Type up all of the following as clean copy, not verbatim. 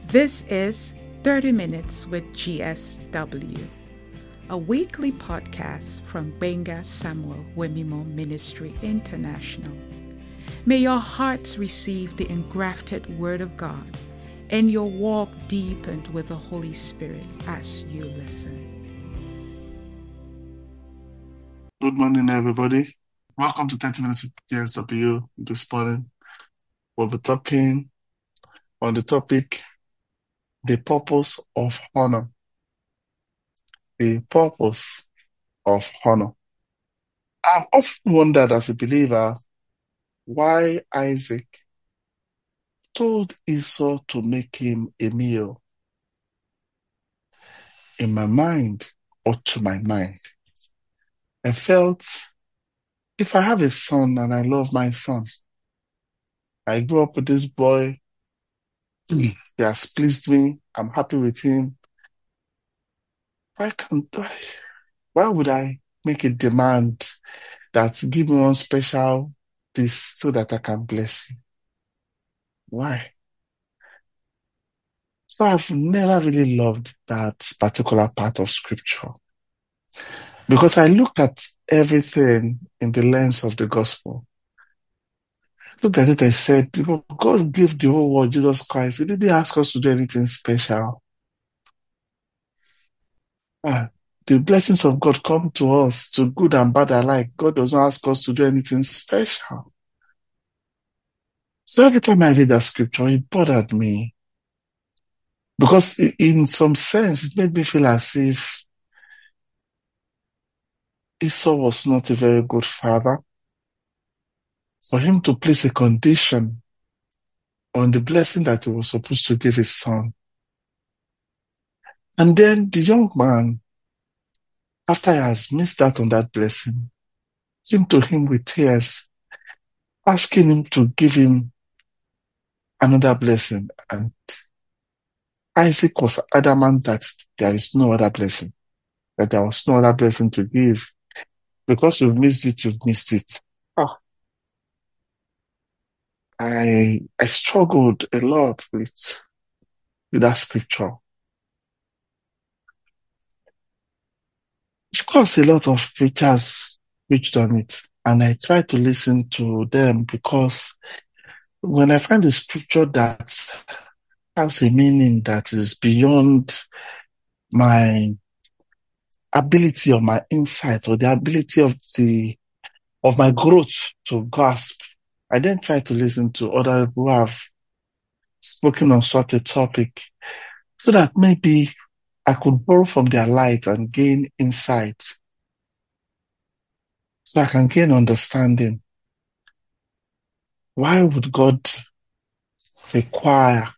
This is 30 Minutes with GSW, a weekly podcast from Benga Samuel Wemimo Ministry International. May your hearts receive the engrafted Word of God and your walk deepened with the Holy Spirit as you listen. Good morning, everybody. Welcome to 30 Minutes with GSW this morning. We'll be talking on the topic, the purpose of honor. The purpose of honor. I've often wondered as a believer why Isaac told Esau to make him a meal. In my mind, or to my mind, I felt if I have a son and I love my son, I grew up with this boy, he has pleased me, I'm happy with him. Why would I make a demand that give me one special this so that I can bless you? Why? So I've never really loved that particular part of scripture because I look at everything in the lens of the gospel. Look at it, I said, God gave the whole world Jesus Christ. He didn't ask us to do anything special. The blessings of God come to us, to good and bad alike. God doesn't ask us to do anything special. So every time I read that scripture, it bothered me. Because in some sense, it made me feel as if Esau was not a very good father. For him to place a condition on the blessing that he was supposed to give his son. And then the young man, after he has missed out on that blessing, came to him with tears, asking him to give him another blessing. And Isaac was adamant that there is no other blessing, that there was no other blessing to give. Because you've missed it, you've missed it. I struggled a lot with that scripture. Of course, a lot of preachers preached on it, and I try to listen to them because when I find a scripture that has a meaning that is beyond my ability or my insight or the ability of my growth to grasp, I then try to listen to others who have spoken on such a topic so that maybe I could borrow from their light and gain insight. So I can gain understanding. Why would God require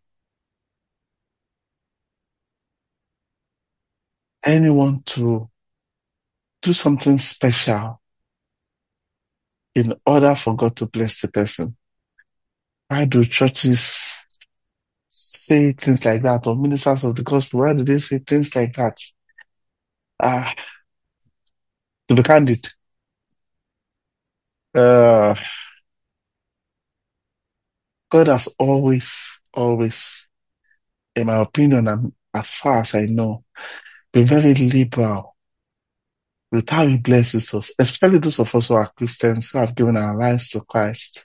anyone to do something special in order for God to bless the person? Why do churches say things like that, or ministers of the gospel? Why do they say things like that? To be candid, God has always, in my opinion, and as far as I know, been very liberal with how He blesses us, especially those of us who are Christians who have given our lives to Christ.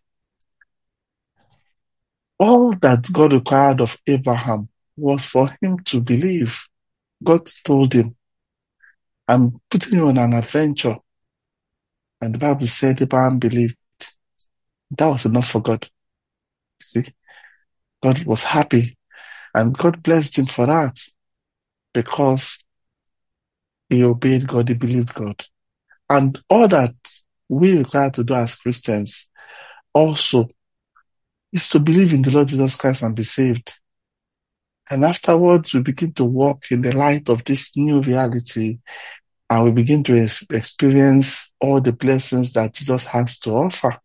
All that God required of Abraham was for him to believe. God told him, I'm putting you on an adventure. And the Bible said Abraham believed. That was enough for God. See, God was happy and God blessed him for that because he obeyed God, he believed God. And all that we require to do as Christians also is to believe in the Lord Jesus Christ and be saved. And afterwards, we begin to walk in the light of this new reality and we begin to experience all the blessings that Jesus has to offer.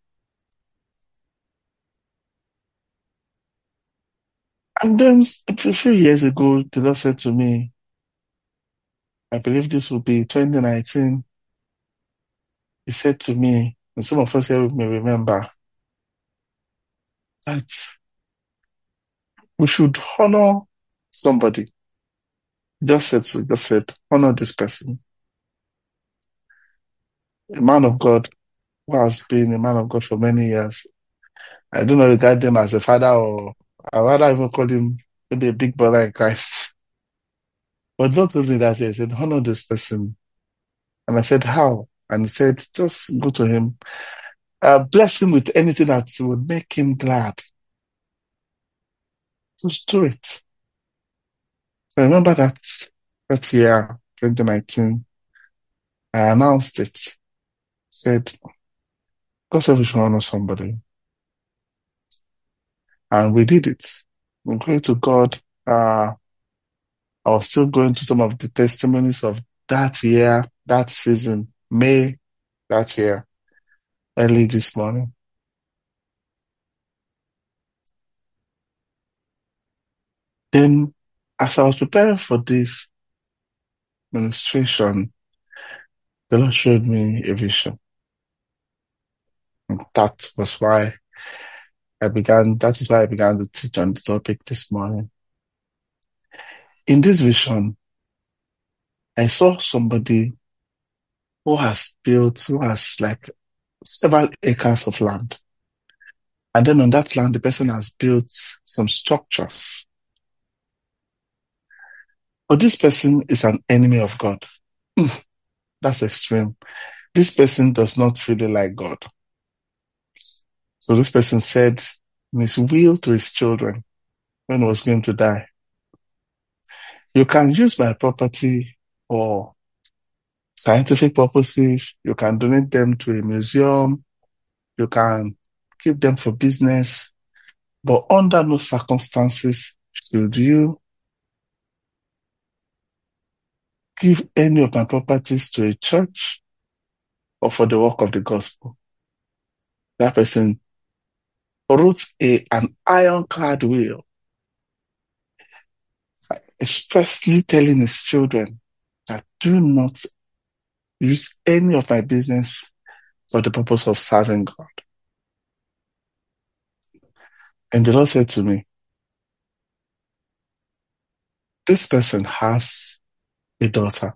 And then a few years ago, the Lord said to me, I believe this will be 2019. He said to me, and some of us here may remember, that we should honor somebody. Just said, honor this person. A man of God who has been a man of God for many years. I don't know regard him as a father, or I rather even call him maybe a big brother in Christ. But God told me that he said, honor this person. And I said, how? And he said, just go to him, bless him with anything that would make him glad. Just do it. So I remember that year, 2019, I announced it. Said, God said we should honor somebody. And we did it. I'm going to God. I was still going to some of the testimonies of that year, that season, May that year, early this morning. Then, as I was preparing for this ministration, the Lord showed me a vision. And that is why I began to teach on the topic this morning. In this vision, I saw somebody who has like several acres of land. And then on that land, the person has built some structures. But this person is an enemy of God. That's extreme. This person does not really like God. So this person said in his will to his children when he was going to die, you can use my property for scientific purposes. You can donate them to a museum. You can keep them for business. But under no circumstances should you give any of my properties to a church or for the work of the gospel. That person wrote an ironclad will, expressly telling his children that do not use any of my business for the purpose of serving God. And the Lord said to me, this person has a daughter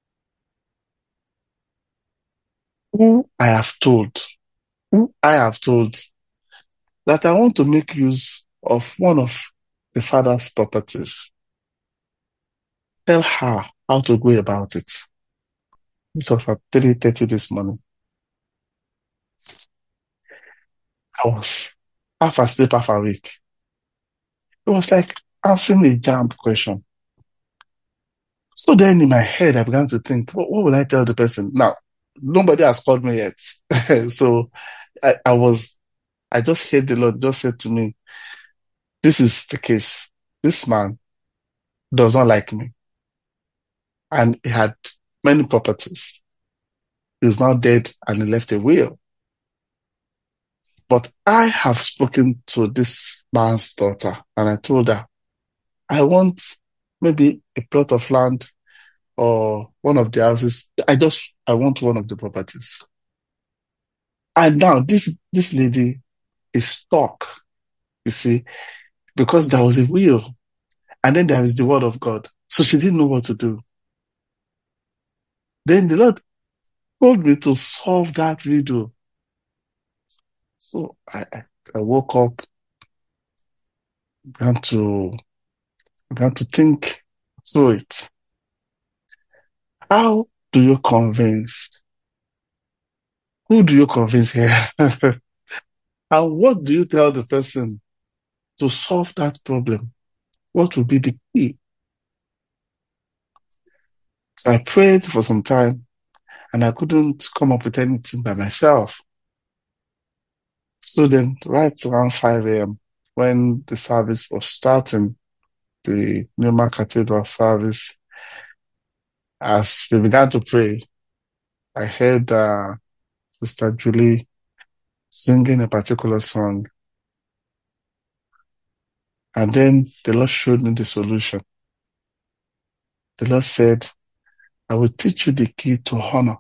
who I have told that I want to make use of one of the father's properties. Tell her how to go about it. This was at 3:30 this morning. I was half asleep, half awake. It was like answering a jump question. So then in my head, I began to think, what will I tell the person? Now, nobody has called me yet. So I just heard the Lord just said to me, this is the case. This man does not like me. And he had many properties. He's now dead and he left a will. But I have spoken to this man's daughter and I told her, I want maybe a plot of land or one of the houses. I want one of the properties. And now this lady is stuck, you see, because there was a will and then there is the word of God. So she didn't know what to do. Then the Lord told me to solve that riddle. So I woke up, began to think through it. How do you convince? Who do you convince here? And what do you tell the person to solve that problem? What will be the key? So I prayed for some time and I couldn't come up with anything by myself. So then, right around 5 a.m., when the service was starting, the Newmark Cathedral service, as we began to pray, I heard Sister Julie singing a particular song. And then the Lord showed me the solution. The Lord said, I will teach you the key to honor.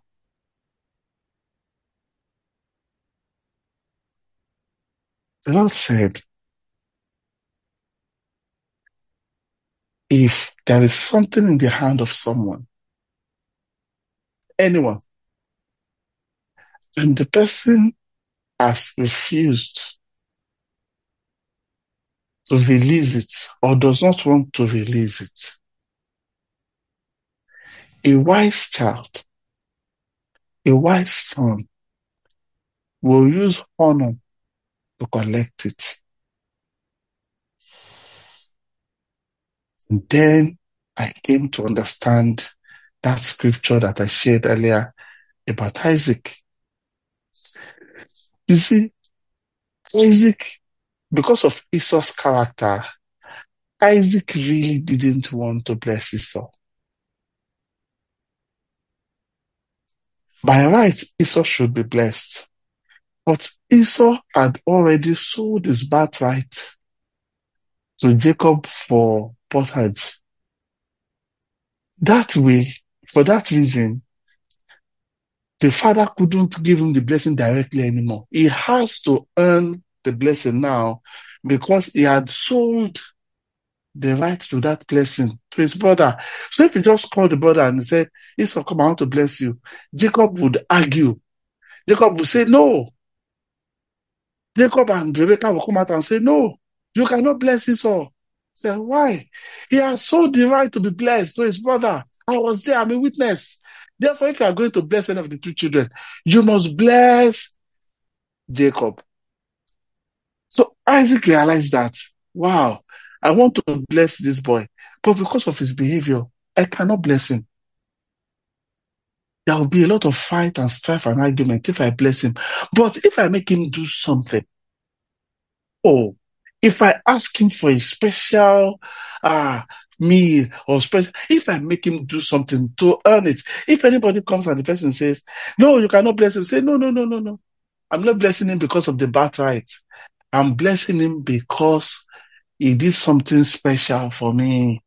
The Lord said, if there is something in the hand of someone, anyone, and the person has refused to release it or does not want to release it, a wise child, a wise son will use honor to collect it. And then I came to understand that scripture that I shared earlier about Isaac. You see, Isaac, because of Esau's character, Isaac really didn't want to bless Esau. By right, Esau should be blessed. But Esau had already sold his birthright to Jacob for pottage. That way, for that reason, the father couldn't give him the blessing directly anymore. He has to earn the blessing now because he had sold the right to that blessing to his brother. So if he just called the brother and said, Esau, come, I want to bless you, Jacob would argue. Jacob would say, no. Jacob and Rebekah will come out and say, no, you cannot bless Esau. Say, why? He has sold the right to be blessed to his brother. I was there, I'm a witness. Therefore, if you are going to bless any of the two children, you must bless Jacob. So Isaac realized that, wow, I want to bless this boy, but because of his behavior, I cannot bless him. There will be a lot of fight and strife and argument if I bless him. But if I make him do something, if I ask him for a special meal or special, if I make him do something to earn it, if anybody comes and the person says, no, you cannot bless him, say, no. I'm not blessing him because of the birthright. I'm blessing him because he did something special for me.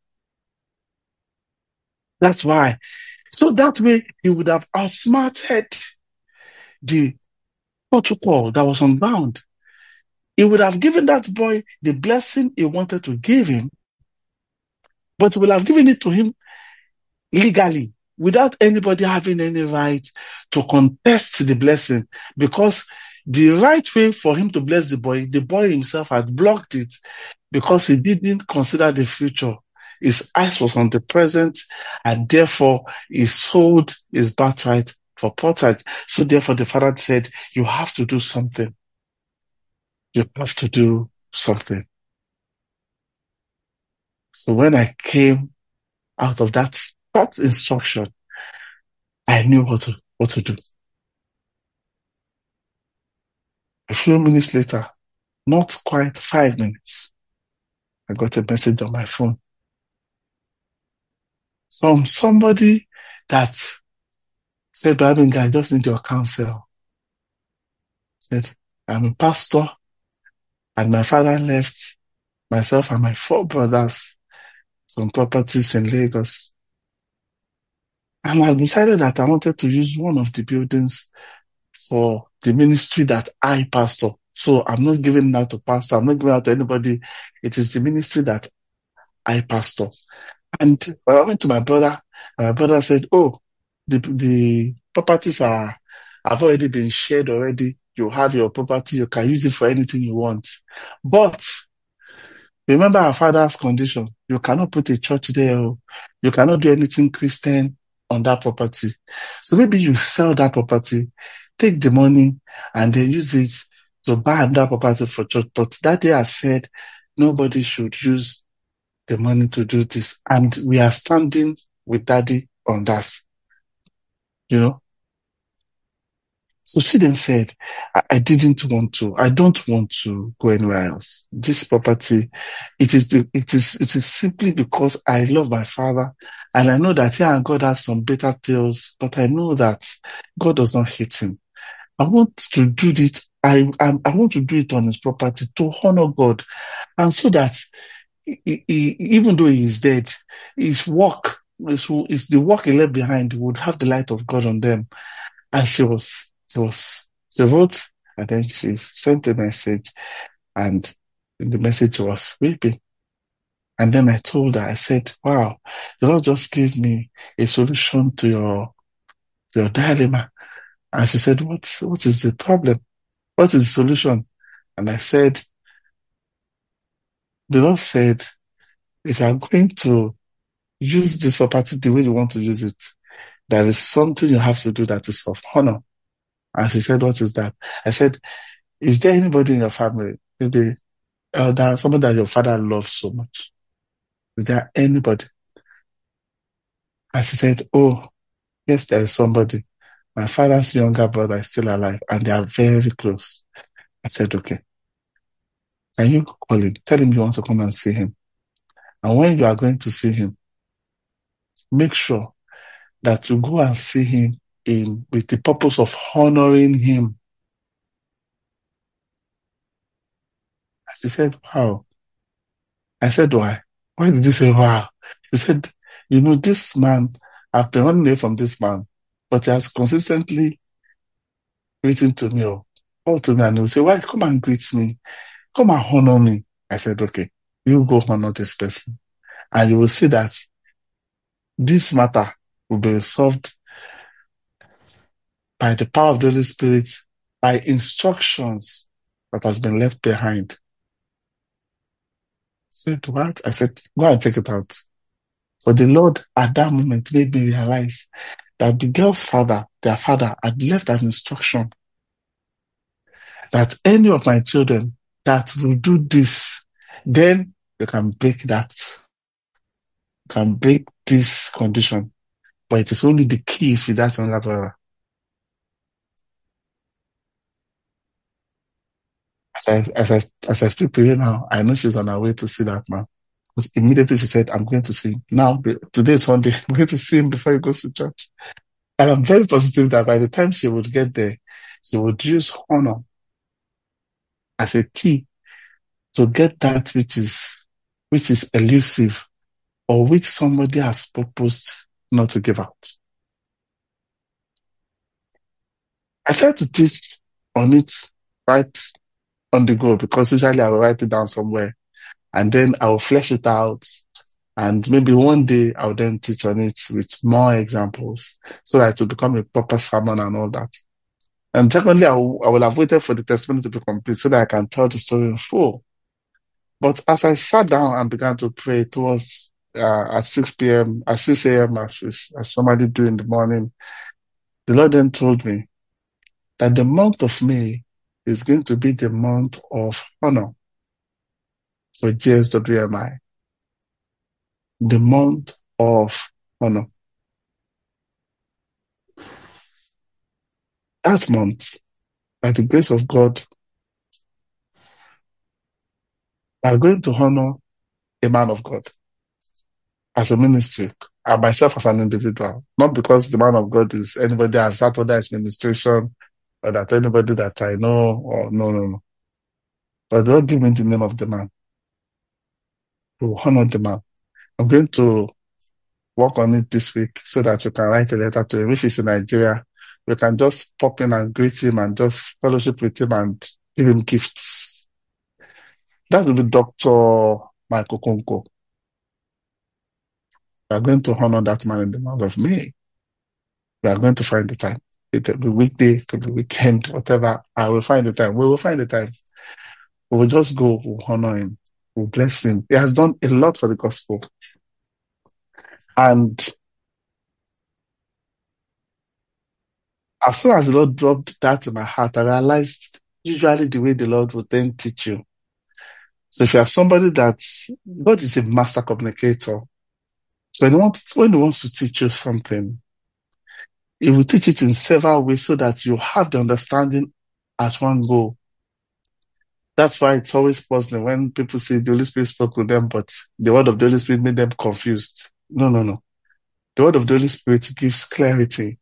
That's why. So that way he would have outsmarted the protocol that was unbound. He would have given that boy the blessing he wanted to give him, but he would have given it to him legally, without anybody having any right to contest the blessing, because the right way for him to bless the boy himself had blocked it because he didn't consider the future. His eyes was on the present, and therefore he sold his birthright for pottage. So therefore the father said, you have to do something. You have to do something. So when I came out of that instruction, I knew what to do. A few minutes later, not quite 5 minutes, I got a message on my phone from somebody that said, Babinga, I just need your counsel. Said, I'm a pastor, and my father left myself and my 4 brothers some properties in Lagos. And I decided that I wanted to use one of the buildings for the ministry that I pastor. So I'm not giving that to pastor. I'm not giving out to anybody. It is the ministry that I pastor. And I went to my brother. My brother said, oh, the properties have already been shared already. You have your property. You can use it for anything you want. But remember our father's condition. You cannot put a church there. You cannot do anything Christian on that property. So maybe you sell that property, take the money, and then use it to buy that property for church. But that day I said, nobody should use the money to do this. And we are standing with Daddy on that. You know? So she then said, I don't want to go anywhere else. This property, it is simply because I love my father, and I know that God has some better tales, but I know that God does not hate him. I want to do it. I want to do it on his property to honor God, and so that even though he is dead, his work, is the work he left behind would have the light of God on them. And she wrote, and then she sent a message, and the message was weeping. And then I told her, I said, wow, the Lord just gave me a solution to your dilemma. And she said, what is the problem? What is the solution? And I said, the Lord said, if you are going to use this property the way you want to use it, there is something you have to do that is of honor. And she said, what is that? I said, is there anybody in your family, maybe elder, somebody that your father loves so much? Is there anybody? And she said, oh, yes, there is somebody. My father's younger brother is still alive and they are very close. I said, okay, can you call him? Tell him you want to come and see him. And when you are going to see him, make sure that you go and see him with the purpose of honoring him. And she said, wow. I said, why? Why did you say, wow? He said, this man, I've been running away from this man, but he has consistently written to me or called to me and he will say, why? Come and greet me. Come and honor me. I said, okay, you go honor this person. And you will see that this matter will be resolved by the power of the Holy Spirit, by instructions that has been left behind. I said, what? I said, go and check it out. For the Lord at that moment made me realize that the girl's father, their father, had left an instruction that any of my children that will do this, then you can break this condition. But it is only the keys with that younger brother. As I speak to you now, I know she's on her way to see that man. Because immediately she said, I'm going to see him. Now, today is Sunday. I'm going to see him before he goes to church. And I'm very positive that by the time she would get there, she would use honor as a key to get that which is elusive or which somebody has purposed not to give out. I try to teach on it right on the go because usually I will write it down somewhere and then I will flesh it out. And maybe one day I'll then teach on it with more examples so that it will become a proper sermon and all that. And secondly, I will have waited for the testimony to be complete so that I can tell the story in full. But as I sat down and began to pray towards at 6 p.m., at 6 a.m. as somebody do in the morning, the Lord then told me that the month of May is going to be the month of honor for GSWMI. The month of honor. That month, by the grace of God, I'm going to honor a man of God as a ministry and myself as an individual. Not because the man of God is anybody I've sat under his ministration or that anybody that I know or no. But the Lord give me the name of the man to honor the man. I'm going to work on it this week so that you can write a letter to him. If he's in Nigeria, we can just pop in and greet him and just fellowship with him and give him gifts. That will be Dr. Michael Konko. We are going to honor that man in the month of May. We are going to find the time. It will be weekday, it will be weekend, whatever. I will find the time. We will find the time. We will just go, we'll honor him, we'll bless him. He has done a lot for the gospel. And as soon as the Lord dropped that in my heart, I realized usually the way the Lord will then teach you. So if you have somebody that God is a master communicator, so when he wants to teach you something, he will teach it in several ways so that you have the understanding at one go. That's why it's always puzzling when people say the Holy Spirit spoke to them, but the word of the Holy Spirit made them confused. No. The word of the Holy Spirit gives clarity.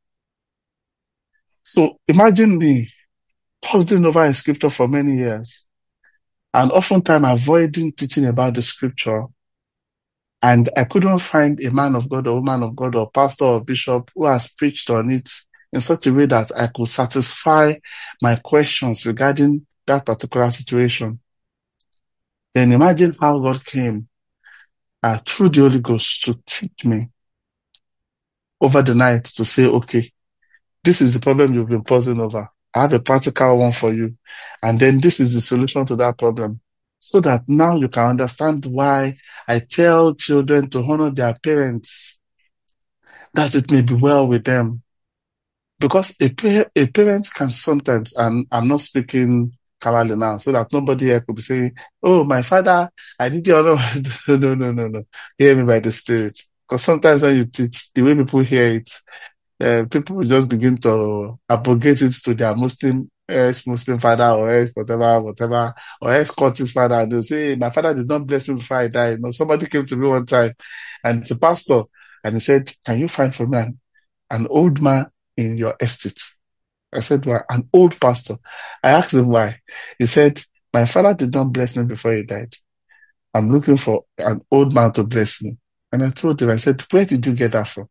So imagine me puzzling over a scripture for many years and oftentimes avoiding teaching about the scripture. And I couldn't find a man of God or woman of God or pastor or bishop who has preached on it in such a way that I could satisfy my questions regarding that particular situation. Then imagine how God came through the Holy Ghost to teach me over the night to say, okay, this is the problem you've been puzzling over. I have a practical one for you. And then this is the solution to that problem. So that now you can understand why I tell children to honor their parents, that it may be well with them. Because a parent can sometimes, and I'm not speaking clearly now, so that nobody here could be saying, oh, my father, I did the honor. No. Hear me by the Spirit. Because sometimes when you teach, the way people hear it, people will just begin to abrogate it to their ex-Muslim father or ex whatever, or ex-Scottish father. And they'll say, my father did not bless me before I died. You know, somebody came to me one time and it's a pastor and he said, can you find for me an old man in your estate? I said, well, an old pastor. I asked him why. He said, my father did not bless me before he died. I'm looking for an old man to bless me. And I told him, I said, where did you get that from?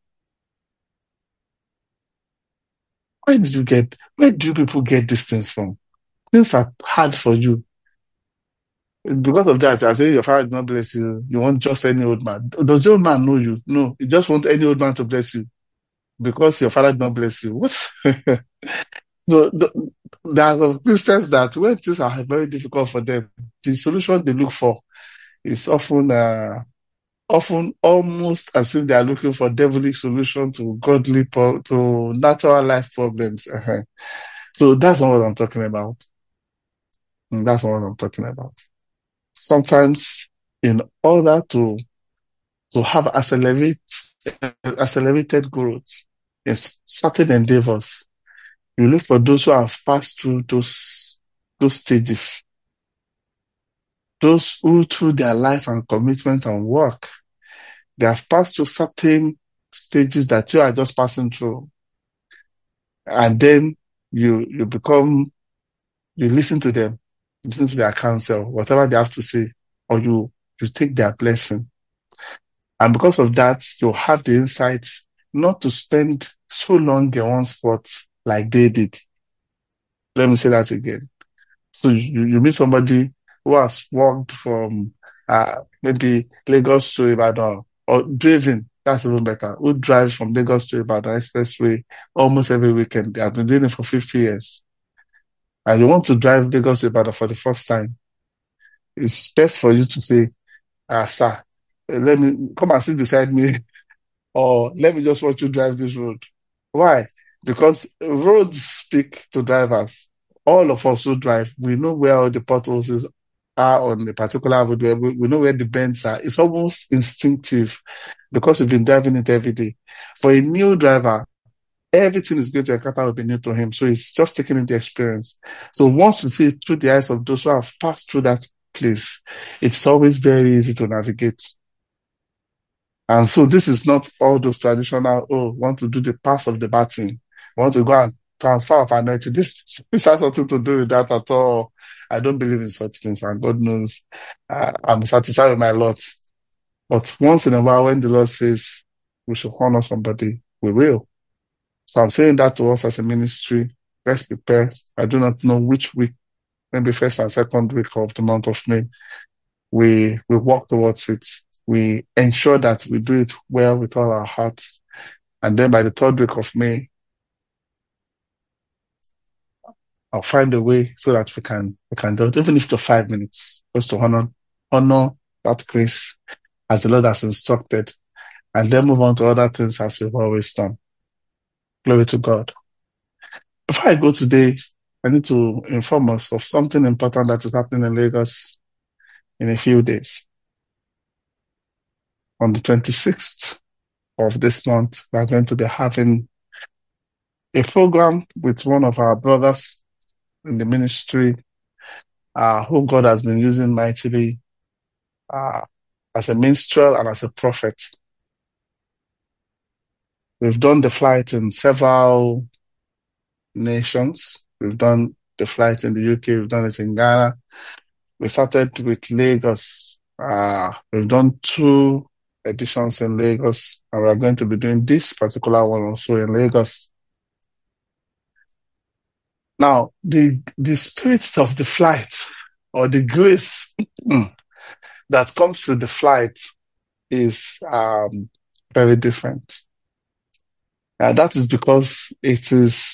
Where do people get these things from? Things are hard for you. Because of that, I say your father did not bless you. You want just any old man. Does the old man know you? No, you just want any old man to bless you because your father did not bless you. What? So there are some Christians that when things are very difficult for them, the solution they look for is often almost as if they are looking for devilish solution to to natural life problems. So that's not what I'm talking about. That's not what I'm talking about. Sometimes, in order to have accelerated growth in certain endeavors, you look for those who have passed through those stages, those who through their life and commitment and work, they have passed through certain stages that you are just passing through. And then you listen to them, listen to their counsel, whatever they have to say, or you take their blessing. And because of that, you'll have the insight not to spend so long in one spot like they did. Let me say that again. So you meet somebody who has walked from maybe Lagos to Ibadan, or driven, that's even better, who drives from Lagos to Ibadan expressway almost every weekend. They have been doing it for 50 years. And you want to drive Lagos to Ibadan for the first time. It's best for you to say, sir, let me come and sit beside me, or let me just watch you drive this road. Why? Because roads speak to drivers. All of us who drive, we know where all the potholes are on a particular road. We know where the bends are. It's almost instinctive because we've been driving it every day. For a new driver, everything is going to encounter will be new to him. So he's just taking in the experience. So once we see it through the eyes of those who have passed through that place, it's always very easy to navigate. And so this is not all those traditional, want to do the pass of the baton, want to go and transfer of anointing. This has nothing to do with that at all. I don't believe in such things, and God knows I'm satisfied with my lot. But once in a while, when the Lord says we should honor somebody, we will. So I'm saying that to us as a ministry. Let's prepare. I do not know which week, maybe first and second week of the month of May, we walk towards it. We ensure that we do it well with all our heart. And then by the third week of May, I'll find a way so that we can do it, even if it's 5 minutes, just to honor that grace as the Lord has instructed, and then move on to other things as we've always done. Glory to God. Before I go today, I need to inform us of something important that is happening in Lagos in a few days. On the 26th of this month, we are going to be having a program with one of our brothers in the ministry, who God has been using mightily as a minstrel and as a prophet. We've done the flight in several nations. We've done the flight in the UK. We've done it in Ghana. We started with Lagos. We've done 2 editions in Lagos, and we are going to be doing this particular one also in Lagos. Now, the spirit of the flight, or the grace that comes with the flight, is very different. That is because it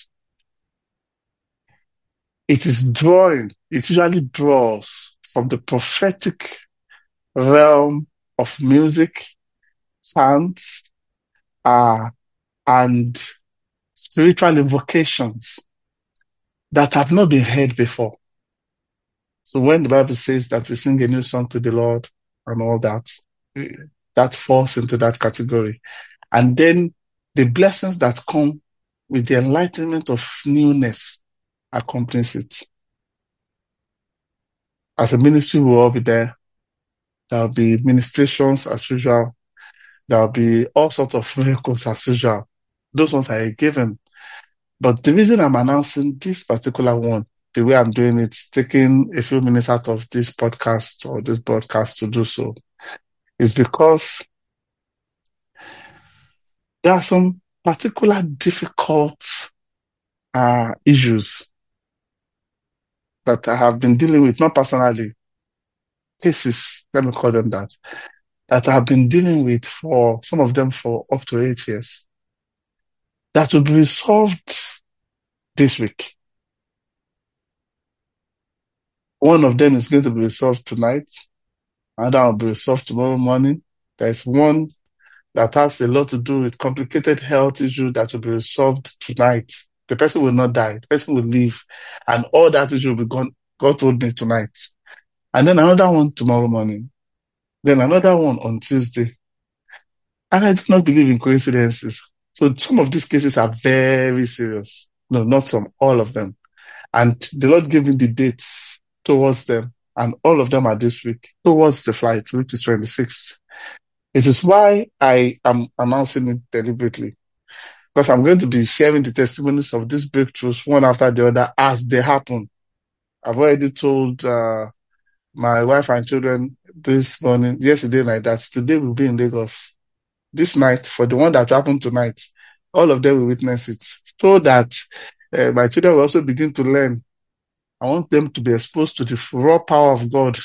usually draws from the prophetic realm of music, chants, and spiritual invocations that have not been heard before. So when the Bible says that we sing a new song to the Lord and all that, that falls into that category. And then the blessings that come with the enlightenment of newness accompanies it. As a ministry, we'll all be there. There'll be ministrations as usual. There'll be all sorts of miracles as usual. Those ones are a given. But the reason I'm announcing this particular one, the way I'm doing it, taking a few minutes out of this podcast or this broadcast to do so, is because there are some particular difficult issues that I have been dealing with, not personally, cases, let me call them that I have been dealing with for some of them for up to 8 years, that will be resolved this week. One of them is going to be resolved tonight. Another will be resolved tomorrow morning. There's one that has a lot to do with complicated health issue that will be resolved tonight. The person will not die. The person will live. And all that issue will be gone. God told me tonight. And then another one tomorrow morning. Then another one on Tuesday. And I do not believe in coincidences. So some of these cases are very serious. No, not some, all of them. And the Lord gave me the dates towards them. And all of them are this week, towards the flight, which is 26th. It is why I am announcing it deliberately. Because I'm going to be sharing the testimonies of these breakthroughs one after the other as they happen. I've already told my wife and children this morning, yesterday night, that today we'll be in Lagos. This night, for the one that happened tonight, all of them will witness it. So that my children will also begin to learn. I want them to be exposed to the raw power of God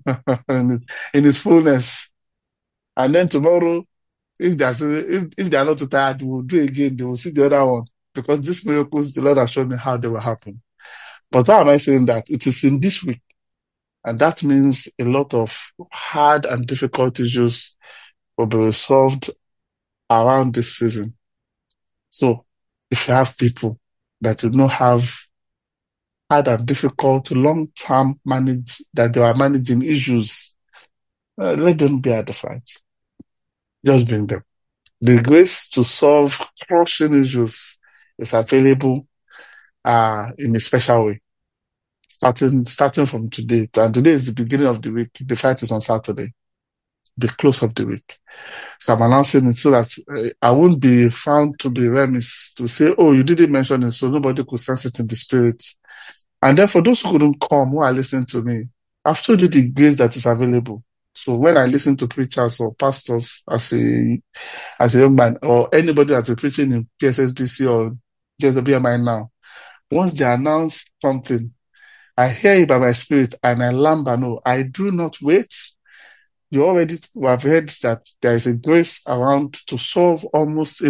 in His fullness. And then tomorrow, if they are not too tired, we'll do it again. They will see the other one. Because these miracles, the Lord has shown me how they will happen. But why am I saying that? It is in this week. And that means a lot of hard and difficult issues will be resolved around this season. So if you have people that do not have hard and difficult long-term that they are managing issues, let them be at the fight. Just bring them. The grace to solve crushing issues is available in a special way. Starting from today. And today is the beginning of the week. The fight is on Saturday, the close of the week. So I'm announcing it so that I won't be found to be remiss to say, oh, you didn't mention it, so nobody could sense it in the spirit. And then for those who couldn't come, who are listening to me, I've told you the grace that is available. So when I listen to preachers or pastors as a young man, or anybody that's preaching in PSSBC or JSWMI now, once they announce something, I hear it by my spirit and I lamba, no, I do not wait. You already have heard that there is a grace around to solve almost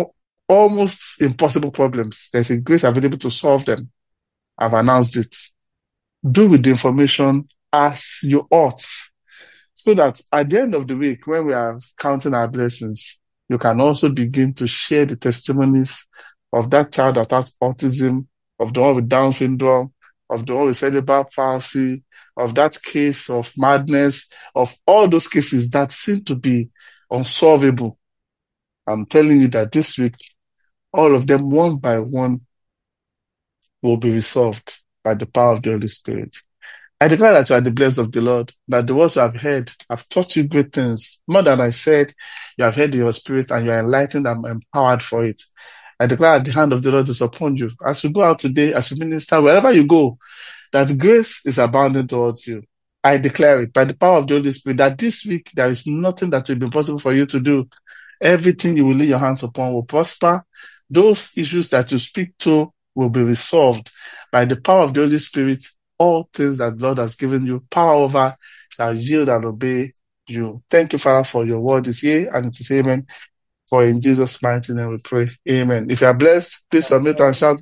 impossible problems. There's a grace available to solve them. I've announced it. Do with the information as you ought, so that at the end of the week, when we are counting our blessings, you can also begin to share the testimonies of that child that has autism, of the one with Down syndrome, of the one with cerebral palsy, of that case of madness, of all those cases that seem to be unsolvable. I'm telling you that this week, all of them, one by one, will be resolved by the power of the Holy Spirit. I declare that you are the blessed of the Lord, that the words you have heard have taught you great things. More than I said, you have heard in your spirit and you are enlightened and empowered for it. I declare that the hand of the Lord is upon you. As you go out today, as you minister, wherever you go, that grace is abounding towards you. I declare it by the power of the Holy Spirit that this week there is nothing that will be possible for you to do. Everything you will lay your hands upon will prosper. Those issues that you speak to will be resolved by the power of the Holy Spirit. All things that the Lord has given you power over shall yield and obey you. Thank you, Father, for your word is yea and it is amen. For in Jesus' mighty name we pray. Amen. If you are blessed, please submit and shout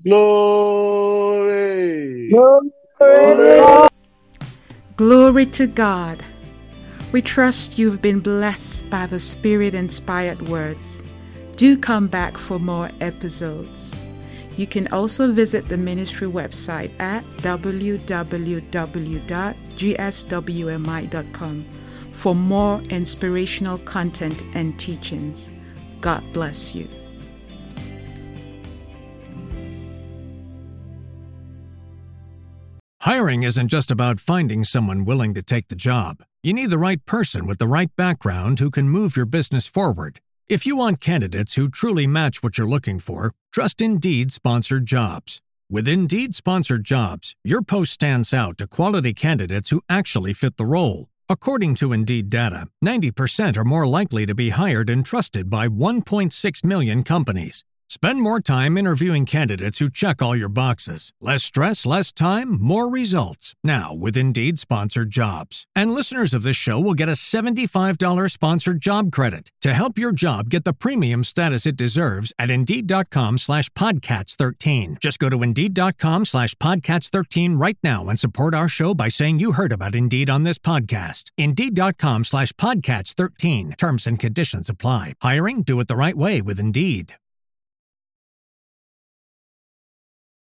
glory. Glory. Glory to God. We trust you've been blessed by the Spirit-inspired words. Do come back for more episodes. You can also visit the ministry website at www.gswmi.com for more inspirational content and teachings. God bless you. Hiring isn't just about finding someone willing to take the job. You need the right person with the right background who can move your business forward. If you want candidates who truly match what you're looking for, trust Indeed-sponsored jobs. With Indeed-sponsored jobs, your post stands out to quality candidates who actually fit the role. According to Indeed data, 90% are more likely to be hired and trusted by 1.6 million companies. Spend more time interviewing candidates who check all your boxes. Less stress, less time, more results. Now with Indeed-sponsored jobs. And listeners of this show will get a $75 sponsored job credit to help your job get the premium status it deserves at Indeed.com/Podcats13. Just go to Indeed.com/Podcats13 right now and support our show by saying you heard about Indeed on this podcast. Indeed.com/Podcats13. Terms and conditions apply. Hiring? Do it the right way with Indeed.